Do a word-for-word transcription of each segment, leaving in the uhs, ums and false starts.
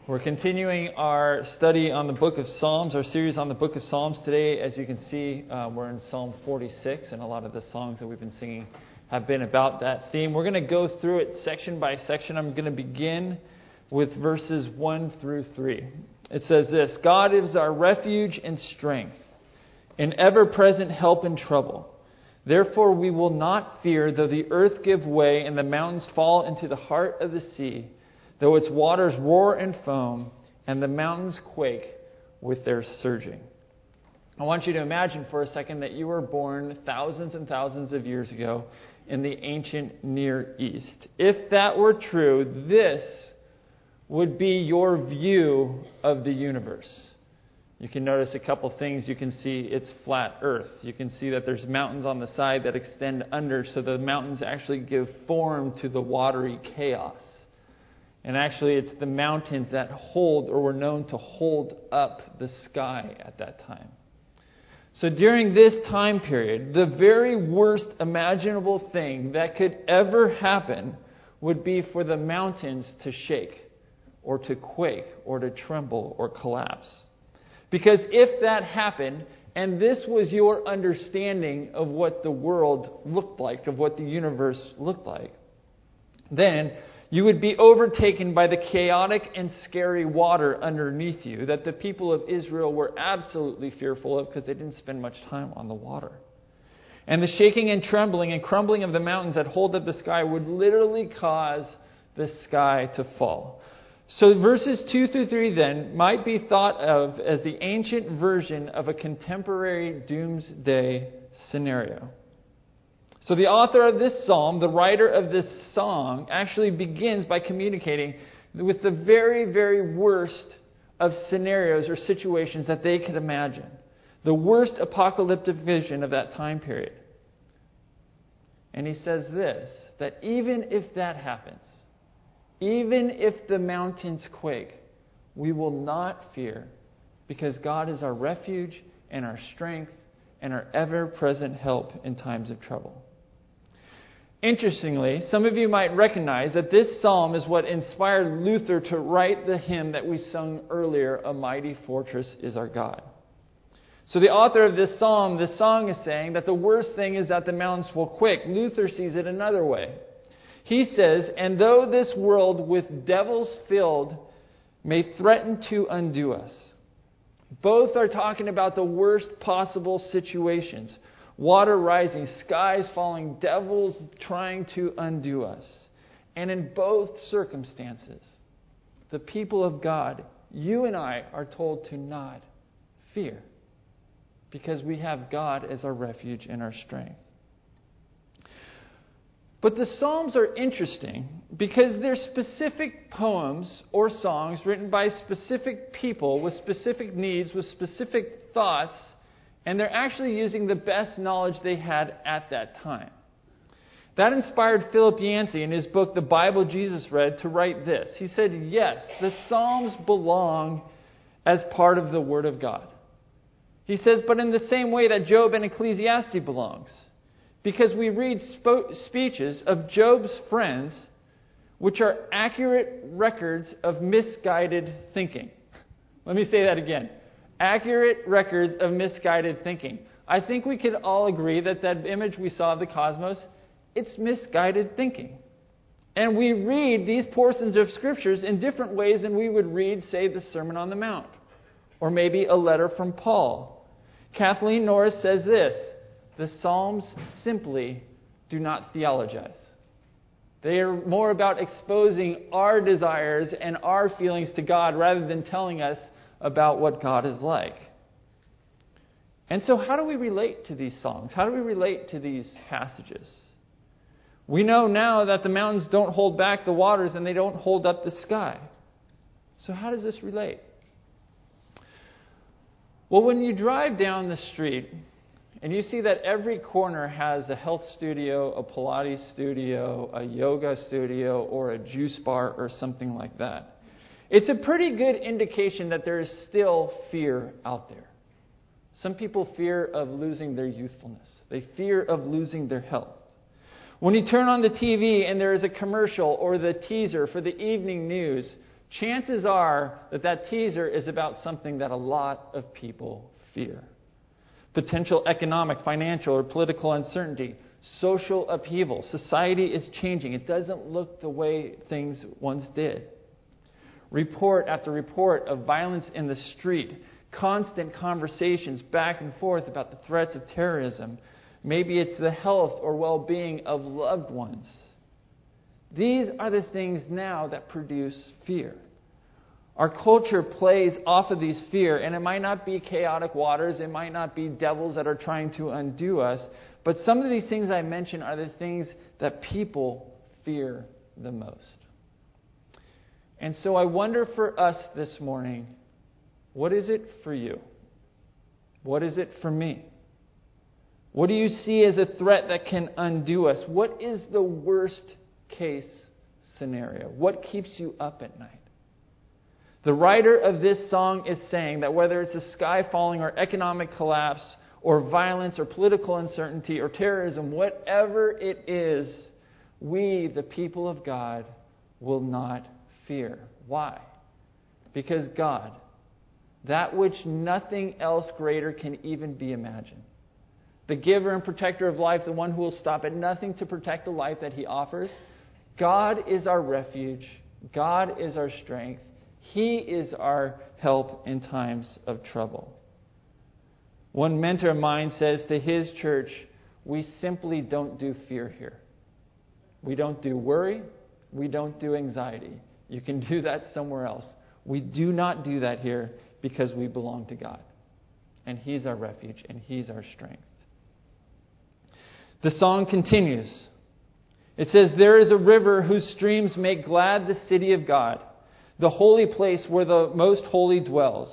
We're continuing our study on the book of Psalms, our series on the book of Psalms. Today, as you can see, uh, we're in Psalm forty-six, and a lot of the songs that we've been singing have been about that theme. We're going to go through it section by section. I'm going to begin with verses one through three. It says this: God is our refuge and strength, an ever-present help in trouble. Therefore we will not fear, though the earth give way and the mountains fall into the heart of the sea, though its waters roar and foam, and the mountains quake with their surging. I want you to imagine for a second that you were born thousands and thousands of years ago in the ancient Near East. If that were true, this would be your view of the universe. You can notice a couple things. You can see it's flat earth. You can see that there's mountains on the side that extend under, so the mountains actually give form to the watery chaos. And actually, it's the mountains that hold, or were known to hold up, the sky at that time. So during this time period, the very worst imaginable thing that could ever happen would be for the mountains to shake, or to quake, or to tremble, or collapse. Because if that happened, and this was your understanding of what the world looked like, of what the universe looked like, then you would be overtaken by the chaotic and scary water underneath you that the people of Israel were absolutely fearful of because they didn't spend much time on the water. And the shaking and trembling and crumbling of the mountains that hold up the sky would literally cause the sky to fall. So verses two through three then might be thought of as the ancient version of a contemporary doomsday scenario. So the author of this psalm, the writer of this song, actually begins by communicating with the very, very worst of scenarios or situations that they could imagine. The worst apocalyptic vision of that time period. And he says this, that even if that happens, even if the mountains quake, we will not fear, because God is our refuge and our strength and our ever-present help in times of trouble. Interestingly, some of you might recognize that this psalm is what inspired Luther to write the hymn that we sung earlier, "A Mighty Fortress is Our God." So the author of this psalm, this song is saying that the worst thing is that the mountains will quake. Luther sees it another way. He says, "And though this world with devils filled may threaten to undo us." Both are talking about the worst possible situations. Water rising, skies falling, devils trying to undo us. And in both circumstances, the people of God, you and I, are told to not fear, because we have God as our refuge and our strength. But the Psalms are interesting because they're specific poems or songs written by specific people with specific needs, with specific thoughts, and they're actually using the best knowledge they had at that time. That inspired Philip Yancey in his book, The Bible Jesus Read, to write this. He said, yes, the Psalms belong as part of the Word of God. He says, but in the same way that Job and Ecclesiastes belongs. Because we read spo- speeches of Job's friends, which are accurate records of misguided thinking. Let me say that again. Accurate records of misguided thinking. I think we could all agree that that image we saw of the cosmos, it's misguided thinking. And we read these portions of scriptures in different ways than we would read, say, the Sermon on the Mount. Or maybe a letter from Paul. Kathleen Norris says this: the Psalms simply do not theologize. They are more about exposing our desires and our feelings to God rather than telling us about what God is like. And so how do we relate to these songs? How do we relate to these passages? We know now that the mountains don't hold back the waters and they don't hold up the sky. So how does this relate? Well, when you drive down the street and you see that every corner has a health studio, a Pilates studio, a yoga studio, or a juice bar or something like that, it's a pretty good indication that there is still fear out there. Some people fear of losing their youthfulness. They fear of losing their health. When you turn on the T V and there is a commercial or the teaser for the evening news, chances are that that teaser is about something that a lot of people fear. Potential economic, financial, or political uncertainty, social upheaval. Society is changing. It doesn't look the way things once did. Report after report of violence in the street, constant conversations back and forth about the threats of terrorism. Maybe it's the health or well-being of loved ones. These are the things now that produce fear. Our culture plays off of these fear, and it might not be chaotic waters, it might not be devils that are trying to undo us, but some of these things I mentioned are the things that people fear the most. And so I wonder for us this morning, what is it for you? What is it for me? What do you see as a threat that can undo us? What is the worst case scenario? What keeps you up at night? The writer of this song is saying that whether it's a sky falling or economic collapse or violence or political uncertainty or terrorism, whatever it is, we, the people of God, will not fear. Why? Because God, that which nothing else greater can even be imagined, the giver and protector of life, the one who will stop at nothing to protect the life that He offers, God is our refuge. God is our strength. He is our help in times of trouble. One mentor of mine says to his church, we simply don't do fear here. We don't do worry. We don't do anxiety. You can do that somewhere else. We do not do that here because we belong to God. And He's our refuge and He's our strength. The song continues. It says, there is a river whose streams make glad the city of God, the holy place where the most holy dwells.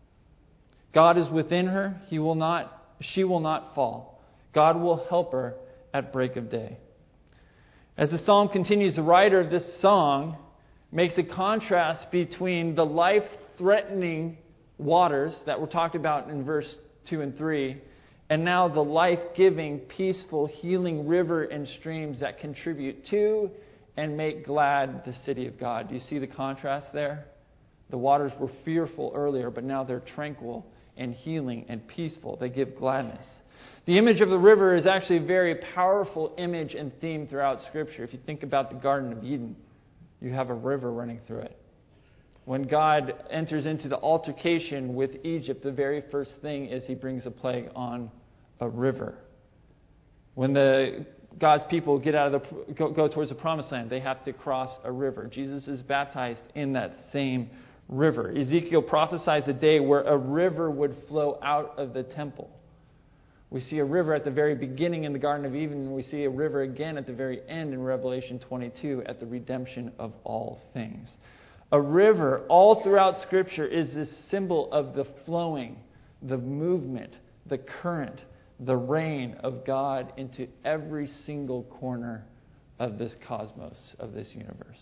God is within her. He will not, she will not fall. God will help her at break of day. As the psalm continues, the writer of this song makes a contrast between the life-threatening waters that were talked about in verse two and three, and now the life-giving, peaceful, healing river and streams that contribute to and make glad the city of God. Do you see the contrast there? The waters were fearful earlier, but now they're tranquil and healing and peaceful. They give gladness. The image of the river is actually a very powerful image and theme throughout Scripture. If you think about the Garden of Eden, you have a river running through it. When God enters into the altercation with Egypt, the very first thing is He brings a plague on a river. When the God's people get out of the go, go towards the promised land, they have to cross a river. Jesus is baptized in that same river. Ezekiel prophesies a day where a river would flow out of the temple. We see a river at the very beginning in the Garden of Eden, and we see a river again at the very end in Revelation twenty-two at the redemption of all things. A river all throughout Scripture is this symbol of the flowing, the movement, the current, the reign of God into every single corner of this cosmos, of this universe.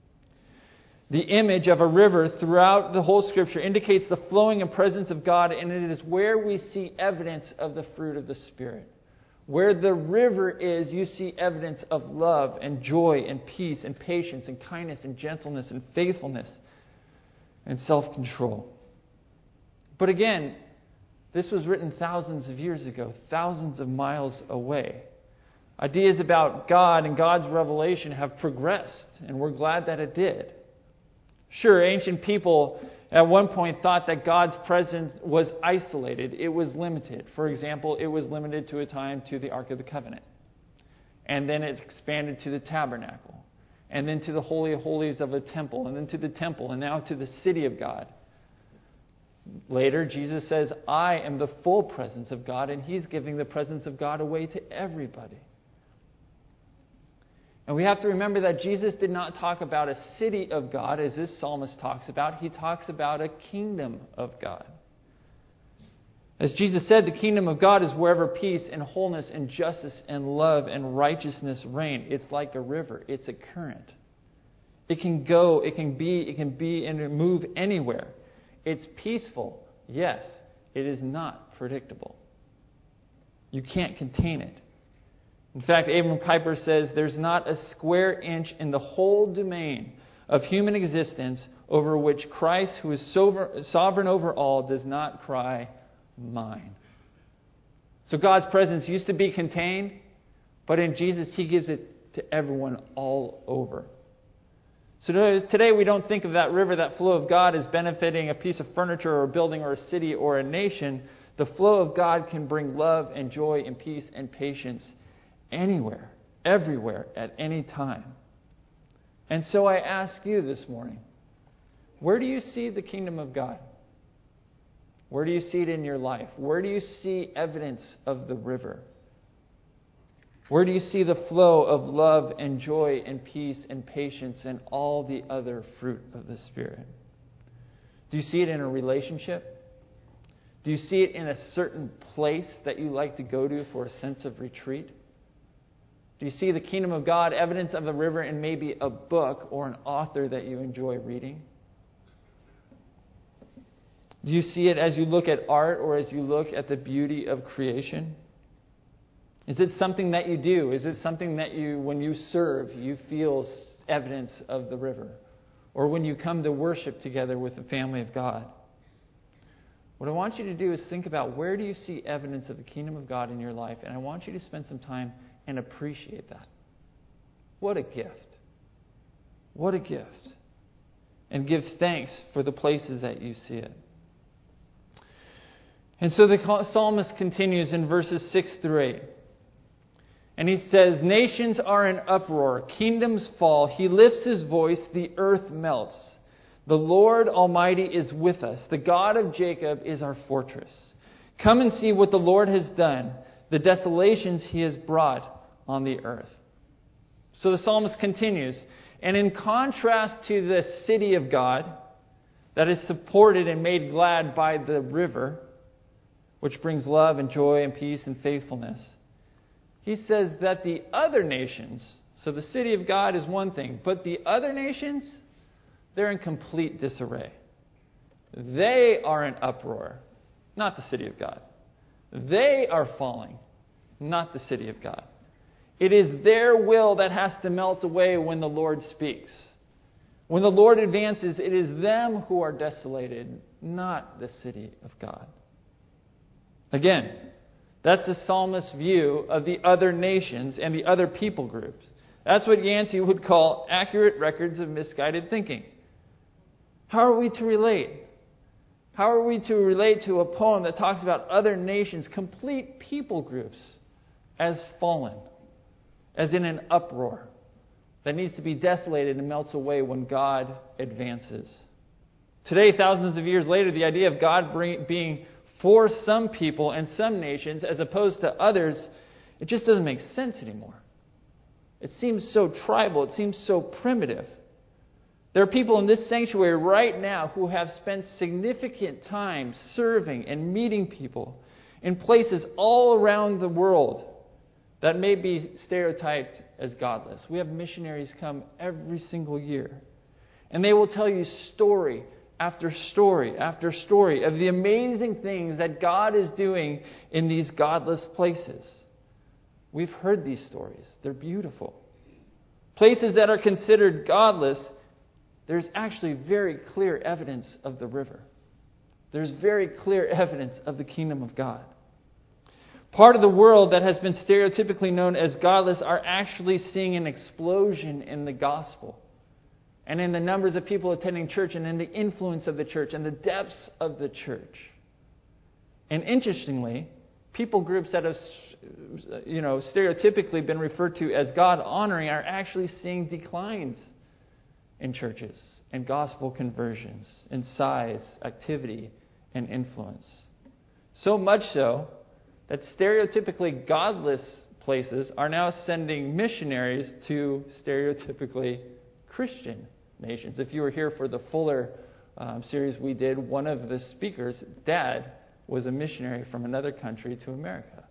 The image of a river throughout the whole Scripture indicates the flowing and presence of God, and it is where we see evidence of the fruit of the Spirit. Where the river is, you see evidence of love and joy and peace and patience and kindness and gentleness and faithfulness and self-control. But again, this was written thousands of years ago, thousands of miles away. Ideas about God and God's revelation have progressed, and we're glad that it did. Sure, ancient people at one point thought that God's presence was isolated. It was limited. For example, it was limited to a time to the Ark of the Covenant. And then it expanded to the tabernacle. And then to the Holy of Holies of a temple. And then to the temple. And now to the city of God. Later, Jesus says, I am the full presence of God. And He's giving the presence of God away to everybody. And we have to remember that Jesus did not talk about a city of God, as this psalmist talks about. He talks about a kingdom of God. As Jesus said, the kingdom of God is wherever peace and wholeness and justice and love and righteousness reign. It's like a river. It's a current. It can go, it can be, it can be and move anywhere. It's peaceful. Yes, it is not predictable. You can't contain it. In fact, Abram Kuyper says, there's not a square inch in the whole domain of human existence over which Christ, who is sovereign over all, does not cry, mine. So God's presence used to be contained, but in Jesus He gives it to everyone all over. So today we don't think of that river, that flow of God, as benefiting a piece of furniture or a building or a city or a nation. The flow of God can bring love and joy and peace and patience anywhere, everywhere, at any time. And so I ask you this morning, where do you see the kingdom of God? Where do you see it in your life? Where do you see evidence of the river? Where do you see the flow of love and joy and peace and patience and all the other fruit of the Spirit? Do you see it in a relationship? Do you see it in a certain place that you like to go to for a sense of retreat? Do you see the kingdom of God, evidence of the river, in maybe a book or an author that you enjoy reading? Do you see it as you look at art or as you look at the beauty of creation? Is it something that you do? Is it something that you, when you serve, you feel evidence of the river? Or when you come to worship together with the family of God? What I want you to do is think about, where do you see evidence of the kingdom of God in your life? And I want you to spend some time and appreciate that. What a gift. What a gift. And give thanks for the places that you see it. And so the psalmist continues in verses six through eight. And he says, nations are in uproar, kingdoms fall. He lifts his voice, the earth melts. The Lord Almighty is with us. The God of Jacob is our fortress. Come and see what the Lord has done, the desolations He has brought on the earth. So the psalmist continues, and in contrast to the city of God that is supported and made glad by the river, which brings love and joy and peace and faithfulness, he says that the other nations, so the city of God is one thing, but the other nations, they're in complete disarray. They are in uproar, not the city of God. They are falling, not the city of God. It is their will that has to melt away when the Lord speaks. When the Lord advances, it is them who are desolated, not the city of God. Again, that's the psalmist's view of the other nations and the other people groups. That's what Yancey would call accurate records of misguided thinking. How are we to relate? How are we to relate to a poem that talks about other nations, complete people groups, as fallen, as in an uproar that needs to be desolated and melts away when God advances? Today, thousands of years later, the idea of God bring, being for some people and some nations as opposed to others, it just doesn't make sense anymore. It seems so tribal. It seems so primitive. There are people in this sanctuary right now who have spent significant time serving and meeting people in places all around the world that may be stereotyped as godless. We have missionaries come every single year, and they will tell you story after story after story of the amazing things that God is doing in these godless places. We've heard these stories. They're beautiful. Places that are considered godless, there's actually very clear evidence of the river. There's very clear evidence of the kingdom of God. Part of the world that has been stereotypically known as godless are actually seeing an explosion in the gospel, and in the numbers of people attending church, and in the influence of the church, and the depths of the church. And interestingly, people groups that have, you know, stereotypically been referred to as God-honoring are actually seeing declines in churches and gospel conversions in size, activity, and influence. So much so that stereotypically godless places are now sending missionaries to stereotypically Christian nations. If you were here for the Fuller um, series we did, one of the speakers' dad was a missionary from another country to America.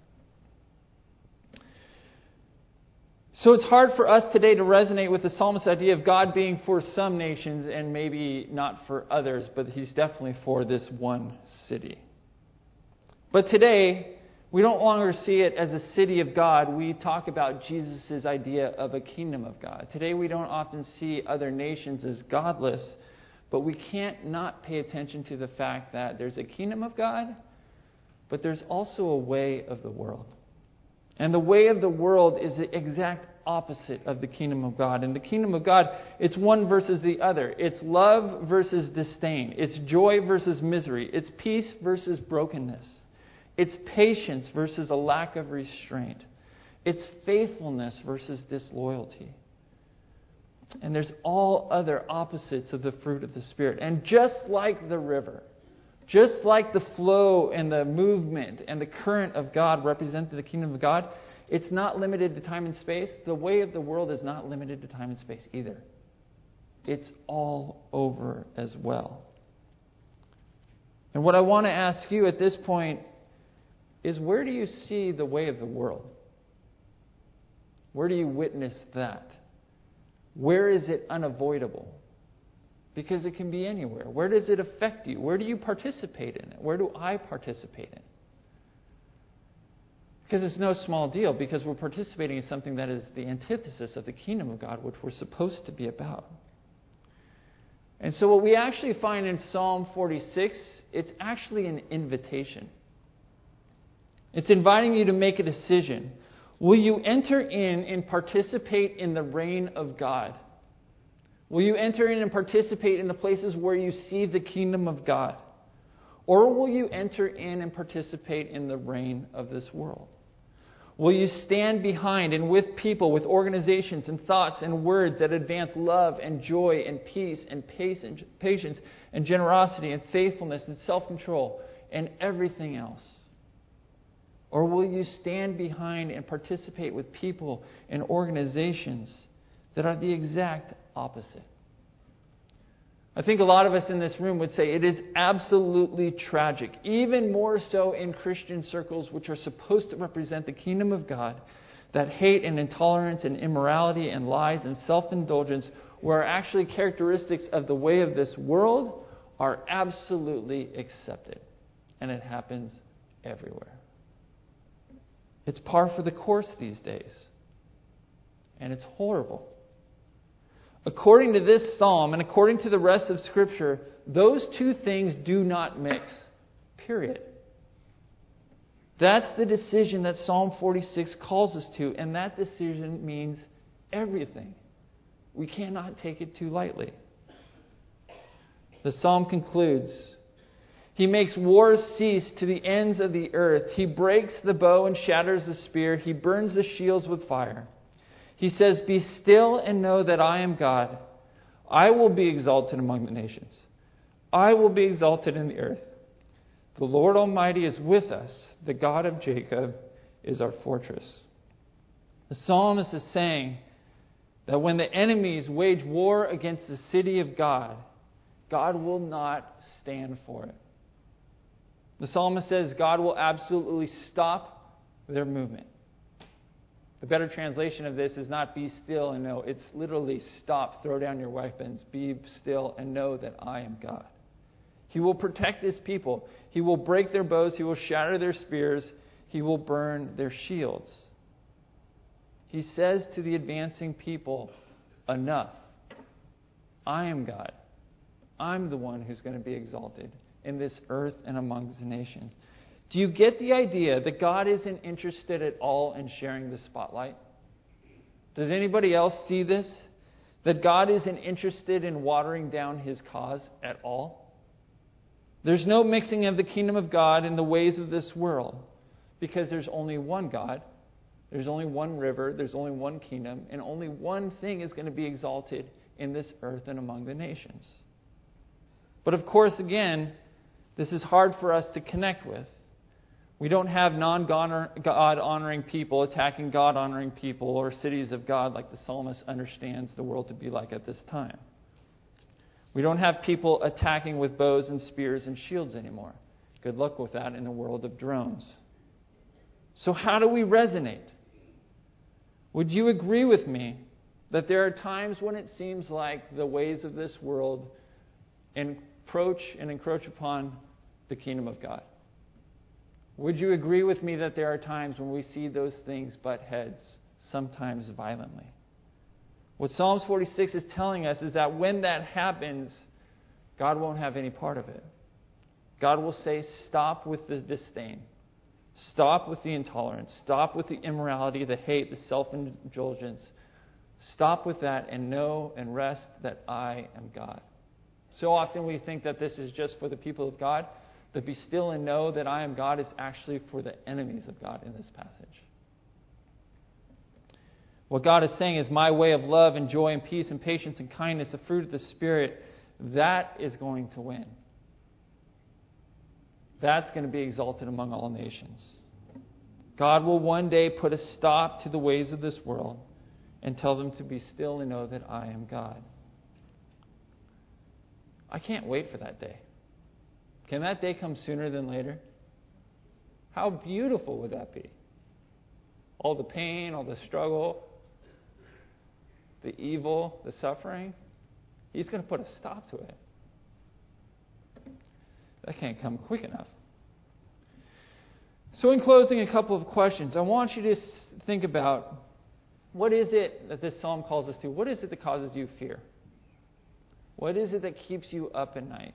So it's hard for us today to resonate with the psalmist's idea of God being for some nations and maybe not for others, but He's definitely for this one city. But today, We don't longer see it as a city of God. We talk about Jesus' idea of a kingdom of God. Today we don't often see other nations as godless, but we can't not pay attention to the fact that there's a kingdom of God, but there's also a way of the world. And the way of the world is the exact opposite of the kingdom of God. In the kingdom of God, it's one versus the other. It's love versus disdain. It's joy versus misery. It's peace versus brokenness. It's patience versus a lack of restraint. It's faithfulness versus disloyalty. And there's all other opposites of the fruit of the Spirit. And just like the river, just like the flow and the movement and the current of God represent the kingdom of God, it's not limited to time and space. The way of the world is not limited to time and space either. It's all over as well. And what I want to ask you at this point is, where do you see the way of the world? Where do you witness that? Where is it unavoidable? Because it can be anywhere. Where does it affect you? Where do you participate in it? Where do I participate in? Because it's no small deal, because we're participating in something that is the antithesis of the kingdom of God, which we're supposed to be about. And so what we actually find in Psalm forty-six, it's actually an invitation. It's inviting you to make a decision. Will you enter in and participate in the reign of God? Will you enter in and participate in the places where you see the kingdom of God? Or will you enter in and participate in the reign of this world? Will you stand behind and with people, with organizations and thoughts and words that advance love and joy and peace and patience and generosity and faithfulness and self-control and everything else? Or will you stand behind and participate with people and organizations that are the exact opposite? I think a lot of us in this room would say it is absolutely tragic, even more so in Christian circles, which are supposed to represent the kingdom of God, that hate and intolerance and immorality and lies and self-indulgence, were actually characteristics of the way of this world, are absolutely accepted. And it happens everywhere. It's par for the course these days. And it's horrible. According to this psalm and according to the rest of Scripture, those two things do not mix. Period. That's the decision that Psalm forty-six calls us to, and that decision means everything. We cannot take it too lightly. The psalm concludes, He makes wars cease to the ends of the earth. He breaks the bow and shatters the spear. He burns the shields with fire. He says, Be still and know that I am God. I will be exalted among the nations. I will be exalted in the earth. The Lord Almighty is with us. The God of Jacob is our fortress. The psalmist is saying that when the enemies wage war against the city of God, God will not stand for it. The psalmist says God will absolutely stop their movement. The better translation of this is not be still and know. It's literally stop, throw down your weapons, be still and know that I am God. He will protect His people. He will break their bows. He will shatter their spears. He will burn their shields. He says to the advancing people, enough. I am God. I'm the one who's going to be exalted in this earth and among the nations. Do you get the idea that God isn't interested at all in sharing the spotlight? Does anybody else see this? That God isn't interested in watering down His cause at all? There's no mixing of the kingdom of God in the ways of this world, because there's only one God, there's only one river, there's only one kingdom, and only one thing is going to be exalted in this earth and among the nations. But of course, again, this is hard for us to connect with. We don't have non-God-honoring people attacking God-honoring people or cities of God like the psalmist understands the world to be like at this time. We don't have people attacking with bows and spears and shields anymore. Good luck with that in a world of drones. So how do we resonate? Would you agree with me that there are times when it seems like the ways of this world encroach and encroach upon the kingdom of God? Would you agree with me that there are times when we see those things butt heads, sometimes violently? What Psalms forty-six is telling us is that when that happens, God won't have any part of it. God will say, stop with the disdain. Stop with the intolerance. Stop with the immorality, the hate, the self-indulgence. Stop with that and know and rest that I am God. So often we think that this is just for the people of God. But be still and know that I am God is actually for the enemies of God in this passage. What God is saying is my way of love and joy and peace and patience and kindness, the fruit of the Spirit, that is going to win. That's going to be exalted among all nations. God will one day put a stop to the ways of this world and tell them to be still and know that I am God. I can't wait for that day. Can that day come sooner than later? How beautiful would that be? All the pain, all the struggle, the evil, the suffering. He's going to put a stop to it. That can't come quick enough. So in closing, a couple of questions. I want you to think about, what is it that this psalm calls us to? What is it that causes you fear? What is it that keeps you up at night?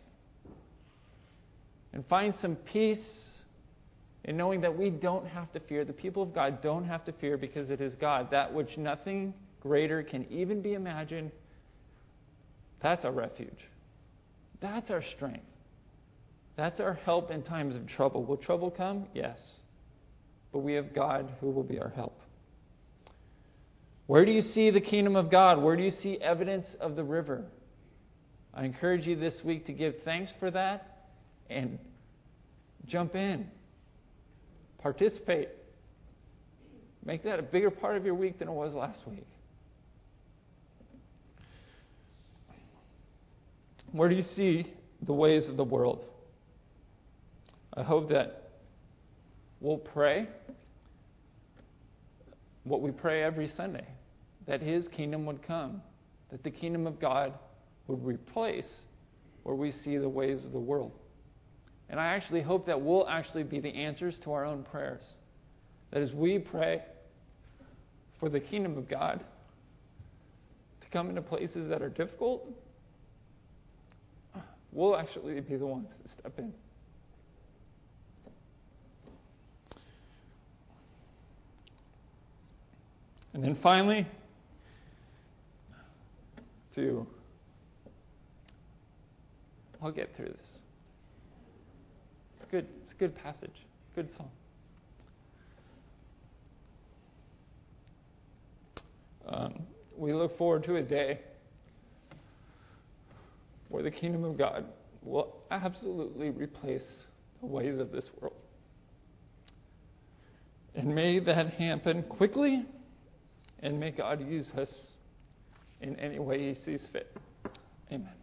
And find some peace in knowing that we don't have to fear. The people of God don't have to fear because it is God. That which nothing greater can even be imagined. That's our refuge. That's our strength. That's our help in times of trouble. Will trouble come? Yes. But we have God who will be our help. Where do you see the kingdom of God? Where do you see evidence of the river? I encourage you this week to give thanks for that and jump in. Participate. Make that a bigger part of your week than it was last week. Where do you see the ways of the world? I hope that we'll pray what we pray every Sunday, that His kingdom would come, that the kingdom of God would replace where we see the ways of the world. And I actually hope that we'll actually be the answers to our own prayers. That as we pray for the kingdom of God to come into places that are difficult, we'll actually be the ones to step in. And then finally, to, I'll get through this. It's good. It's a good passage. Good song. Um, we look forward to a day where the kingdom of God will absolutely replace the ways of this world. And may that happen quickly, and may God use us in any way He sees fit. Amen.